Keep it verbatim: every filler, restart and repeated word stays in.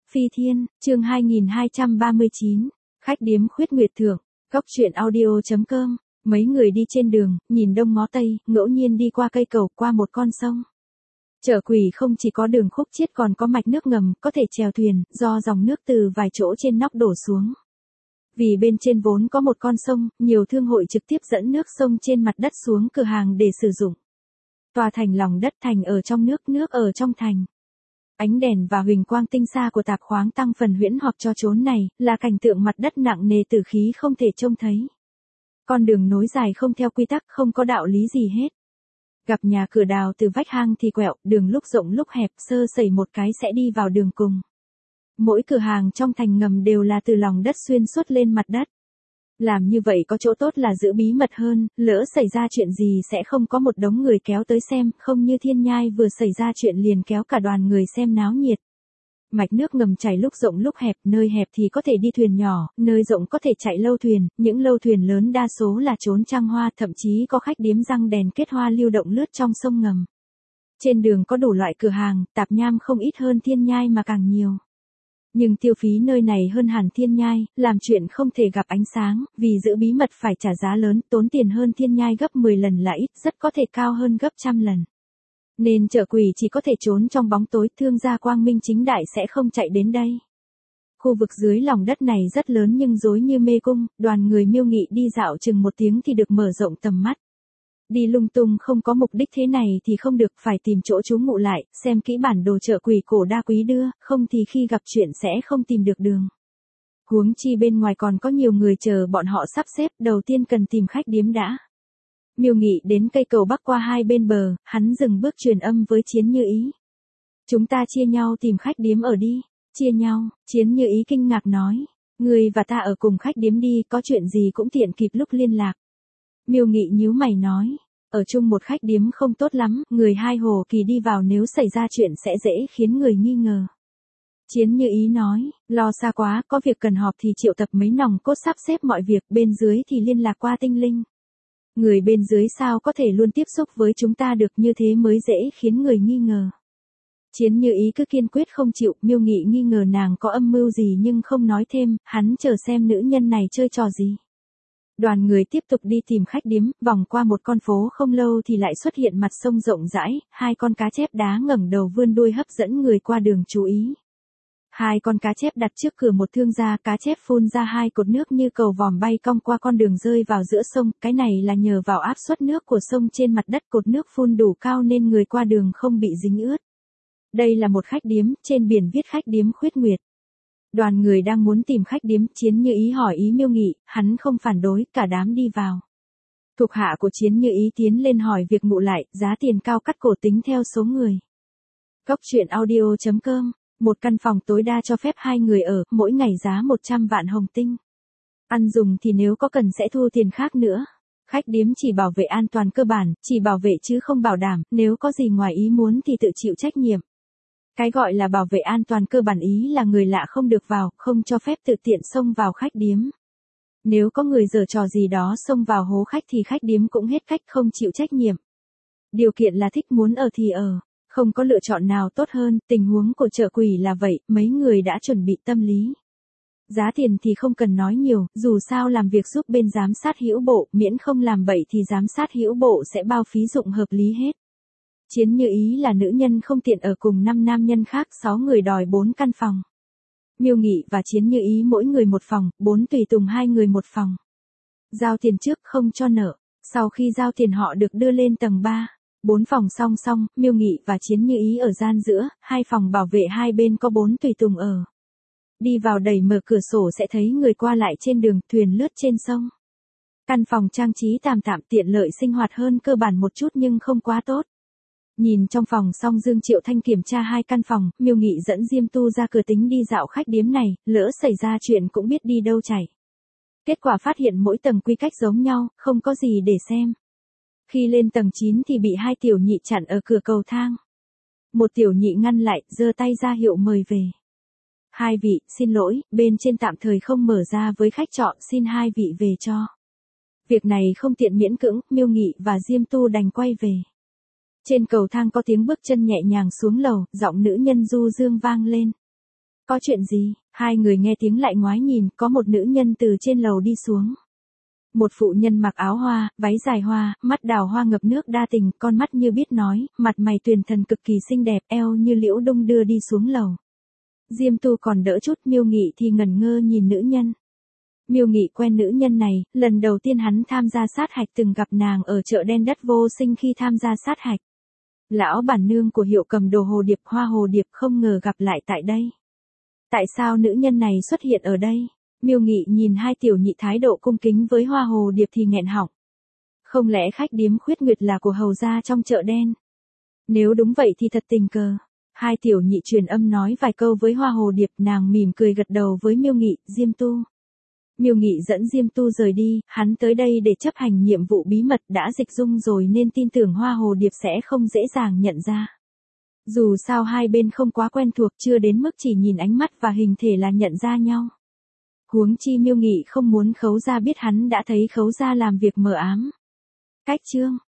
Phi Thiên, chương hai nghìn hai trăm ba mươi chín, khách điếm Khuyết Nguyệt Thượng, Cốc truyện audio chấm com. Mấy người đi trên đường, nhìn đông ngó tây, ngẫu nhiên đi qua cây cầu, qua một con sông. Chợ Quỷ không chỉ có đường khúc chiết còn có mạch nước ngầm, có thể chèo thuyền, do dòng nước từ vài chỗ trên nóc đổ xuống. Vì bên trên vốn có một con sông, nhiều thương hội trực tiếp dẫn nước sông trên mặt đất xuống cửa hàng để sử dụng. Tòa thành lòng đất, thành ở trong nước, nước ở trong thành. Ánh đèn và huỳnh quang tinh xa của tạp khoáng tăng phần huyễn hoặc cho chốn này, là cảnh tượng mặt đất nặng nề tử khí không thể trông thấy. Con đường nối dài không theo quy tắc, không có đạo lý gì hết. Gặp nhà cửa đào từ vách hang thì quẹo, đường lúc rộng lúc hẹp, sơ sẩy một cái sẽ đi vào đường cùng. Mỗi cửa hàng trong thành ngầm đều là từ lòng đất xuyên suốt lên mặt đất. Làm như vậy có chỗ tốt là giữ bí mật hơn, lỡ xảy ra chuyện gì sẽ không có một đống người kéo tới xem, không như Thiên Nhai vừa xảy ra chuyện liền kéo cả đoàn người xem náo nhiệt. Mạch nước ngầm chảy lúc rộng lúc hẹp, nơi hẹp thì có thể đi thuyền nhỏ, nơi rộng có thể chạy lâu thuyền, những lâu thuyền lớn đa số là trốn trăng hoa, thậm chí có khách điếm răng đèn kết hoa lưu động lướt trong sông ngầm. Trên đường có đủ loại cửa hàng, tạp nham không ít hơn Thiên Nhai mà càng nhiều. Nhưng tiêu phí nơi này hơn hẳn Thiên Nhai, làm chuyện không thể gặp ánh sáng, vì giữ bí mật phải trả giá lớn, tốn tiền hơn Thiên Nhai gấp mười lần là ít, rất có thể cao hơn gấp trăm lần. Nên Chợ Quỷ chỉ có thể trốn trong bóng tối, thương gia quang minh chính đại sẽ không chạy đến đây. Khu vực dưới lòng đất này rất lớn nhưng rối như mê cung, đoàn người Miêu Nghị đi dạo chừng một tiếng thì được mở rộng tầm mắt. Đi lung tung không có mục đích thế này thì không được, phải tìm chỗ trú ngụ lại, xem kỹ bản đồ Chợ Quỷ cổ đa quý đưa, không thì khi gặp chuyện sẽ không tìm được đường. Huống chi bên ngoài còn có nhiều người chờ bọn họ sắp xếp, đầu tiên cần tìm khách điếm đã. Miêu Nghị đến cây cầu bắc qua hai bên bờ, hắn dừng bước truyền âm với Chiến Như Ý. Chúng ta chia nhau tìm khách điếm ở đi. Chia nhau, Chiến Như Ý kinh ngạc nói. Người và ta ở cùng khách điếm đi, có chuyện gì cũng tiện kịp lúc liên lạc. Miêu Nghị nhíu mày nói. Ở chung một khách điếm không tốt lắm, người hai hồ kỳ đi vào nếu xảy ra chuyện sẽ dễ khiến người nghi ngờ. Chiến Như Ý nói, lo xa quá, có việc cần họp thì triệu tập mấy nòng cốt sắp xếp mọi việc, bên dưới thì liên lạc qua tinh linh. Người bên dưới sao có thể luôn tiếp xúc với chúng ta được, như thế mới dễ khiến người nghi ngờ. Chiến Như Ý cứ kiên quyết không chịu, Miêu Nghị nghi ngờ nàng có âm mưu gì nhưng không nói thêm, hắn chờ xem nữ nhân này chơi trò gì. Đoàn người tiếp tục đi tìm khách điếm, vòng qua một con phố không lâu thì lại xuất hiện mặt sông rộng rãi, hai con cá chép đá ngẩng đầu vươn đuôi hấp dẫn người qua đường chú ý. Hai con cá chép đặt trước cửa một thương gia, cá chép phun ra hai cột nước như cầu vòm bay cong qua con đường rơi vào giữa sông, cái này là nhờ vào áp suất nước của sông trên mặt đất, cột nước phun đủ cao nên người qua đường không bị dính ướt. Đây là một khách điếm, trên biển viết khách điếm Khuyết Nguyệt. Đoàn người đang muốn tìm khách điếm, Chiến Như Ý hỏi ý Miêu Nghị, hắn không phản đối, cả đám đi vào. Thuộc hạ của Chiến Như Ý tiến lên hỏi việc ngụ lại, giá tiền cao cắt cổ tính theo số người. Cốc truyện audio chấm com. Một căn phòng tối đa cho phép hai người ở, mỗi ngày giá một trăm vạn hồng tinh. Ăn dùng thì nếu có cần sẽ thu tiền khác nữa. Khách điếm chỉ bảo vệ an toàn cơ bản, chỉ bảo vệ chứ không bảo đảm, nếu có gì ngoài ý muốn thì tự chịu trách nhiệm. Cái gọi là bảo vệ an toàn cơ bản ý là người lạ không được vào, không cho phép tự tiện xông vào khách điếm. Nếu có người giở trò gì đó xông vào hố khách thì khách điếm cũng hết cách, không chịu trách nhiệm. Điều kiện là thích muốn ở thì ở. Không có lựa chọn nào tốt hơn, tình huống của Chợ Quỷ là vậy, mấy người đã chuẩn bị tâm lý. Giá tiền thì không cần nói nhiều, dù sao làm việc giúp bên giám sát hữu bộ, miễn không làm bậy thì giám sát hữu bộ sẽ bao phí dụng hợp lý hết. Chiến Như Ý là nữ nhân không tiện ở cùng năm nam nhân khác, sáu người đòi bốn căn phòng. Miêu Nghị và Chiến Như Ý mỗi người một phòng, bốn tùy tùng hai người một phòng. Giao tiền trước không cho nợ, sau khi giao tiền họ được đưa lên tầng ba. Bốn phòng song song, Miêu Nghị và Chiến Như Ý ở gian giữa, hai phòng bảo vệ hai bên có bốn tùy tùng ở. Đi vào đẩy mở cửa sổ sẽ thấy người qua lại trên đường, thuyền lướt trên sông. Căn phòng trang trí tạm tạm, tiện lợi sinh hoạt hơn cơ bản một chút nhưng không quá tốt. Nhìn trong phòng xong Dương Triệu Thanh kiểm tra hai căn phòng, Miêu Nghị dẫn Diêm Tu ra cửa tính đi dạo khách điếm này, lỡ xảy ra chuyện cũng biết đi đâu chảy. Kết quả phát hiện mỗi tầng quy cách giống nhau, không có gì để xem. Khi lên tầng chín thì bị hai tiểu nhị chặn ở cửa cầu thang. Một tiểu nhị ngăn lại, giơ tay ra hiệu mời về. Hai vị, xin lỗi, bên trên tạm thời không mở ra với khách trọ, xin hai vị về cho. Việc này không tiện miễn cưỡng, Miêu Nghị và Diêm Tu đành quay về. Trên cầu thang có tiếng bước chân nhẹ nhàng xuống lầu, giọng nữ nhân du dương vang lên. Có chuyện gì? Hai người nghe tiếng lại ngoái nhìn, có một nữ nhân từ trên lầu đi xuống. Một phụ nhân mặc áo hoa, váy dài hoa, mắt đào hoa ngập nước đa tình, con mắt như biết nói, mặt mày tuyền thần cực kỳ xinh đẹp, eo như liễu đung đưa đi xuống lầu. Diêm Tu còn đỡ chút, Miêu Nghị thì ngẩn ngơ nhìn nữ nhân. Miêu Nghị quen nữ nhân này, lần đầu tiên hắn tham gia sát hạch từng gặp nàng ở chợ đen Đất Vô Sinh khi tham gia sát hạch. Lão bản nương của hiệu cầm đồ Hồ Điệp, Hoa Hồ Điệp, không ngờ gặp lại tại đây. Tại sao nữ nhân này xuất hiện ở đây? Miêu Nghị nhìn hai tiểu nhị thái độ cung kính với Hoa Hồ Điệp thì nghẹn họng. Không lẽ khách điếm Khuyết Nguyệt là của hầu gia trong chợ đen? Nếu đúng vậy thì thật tình cờ. Hai tiểu nhị truyền âm nói vài câu với Hoa Hồ Điệp, nàng mỉm cười gật đầu với Miêu Nghị, Diêm Tu. Miêu Nghị dẫn Diêm Tu rời đi, hắn tới đây để chấp hành nhiệm vụ bí mật, đã dịch dung rồi nên tin tưởng Hoa Hồ Điệp sẽ không dễ dàng nhận ra. Dù sao hai bên không quá quen thuộc, chưa đến mức chỉ nhìn ánh mắt và hình thể là nhận ra nhau. Huống chi Miêu Nghị không muốn Khấu gia biết hắn đã thấy Khấu gia làm việc mờ ám. Cách chương